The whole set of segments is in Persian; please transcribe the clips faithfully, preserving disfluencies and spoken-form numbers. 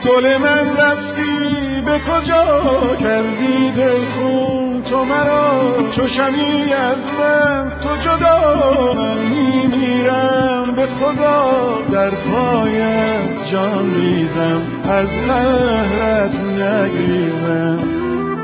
گل من رفتی به کجا کردی دل خون تو مرا چو شمی از من تو جدا من میمیرم به خدا در پایت جان ریزم از قهرت نگریزم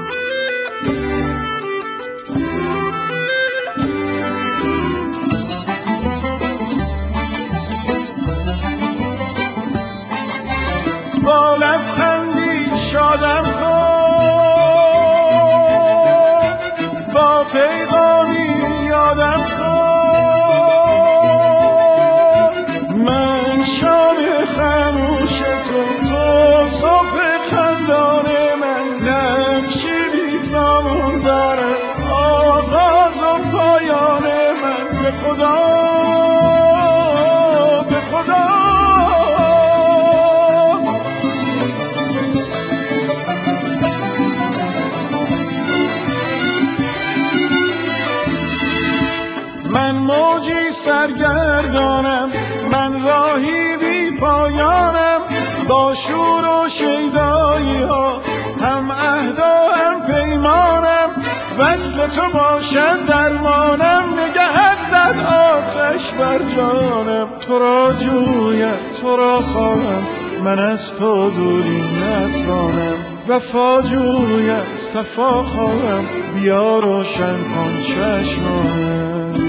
با لبخندی شادم کن با پیغامی یادم کن من شام خموش تو تو صبح خندان من نقشی بی سامون دارم آغاز و پایان من به خدا به خدا من موجی سرگردانم من راهی بی پایانم با شور و شیدایی ها هم عهد و هم پیمانم وصل تو باشد درمانم نگهت زد آتش بر جانم تو را جویم تو را خواهم من از تو دوری نتوانم وفا جویم صفا خواهم بیا روشن کن چشمانم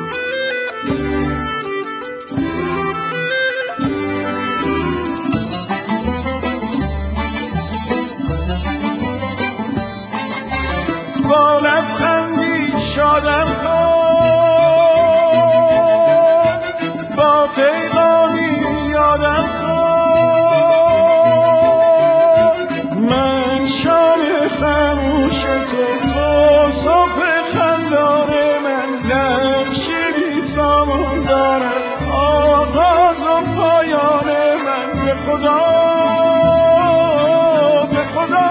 با لبخندی شادم کن با پیغامی یادم کن من شام خموش تو تو صبح خندان من نقشی بی سامون دارم آغاز و پایان من به خدا به خدا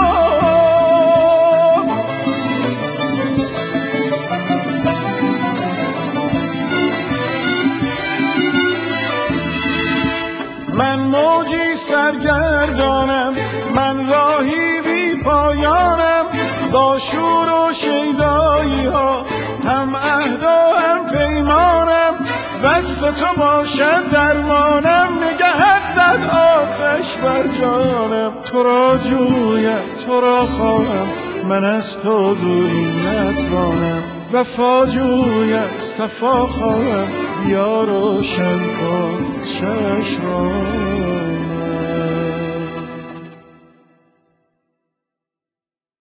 من موجی سرگردانم من راهی بی پایانم با شور و شیدایی ها هم عهد و هم پیمانم وصل تو باشد درمانم نگهت زد آتش بر جانم تو را جویم تو را خواهم من از تو دوری نتوانم وفا جویم صفا خواهم بیا روشن کن چشمانم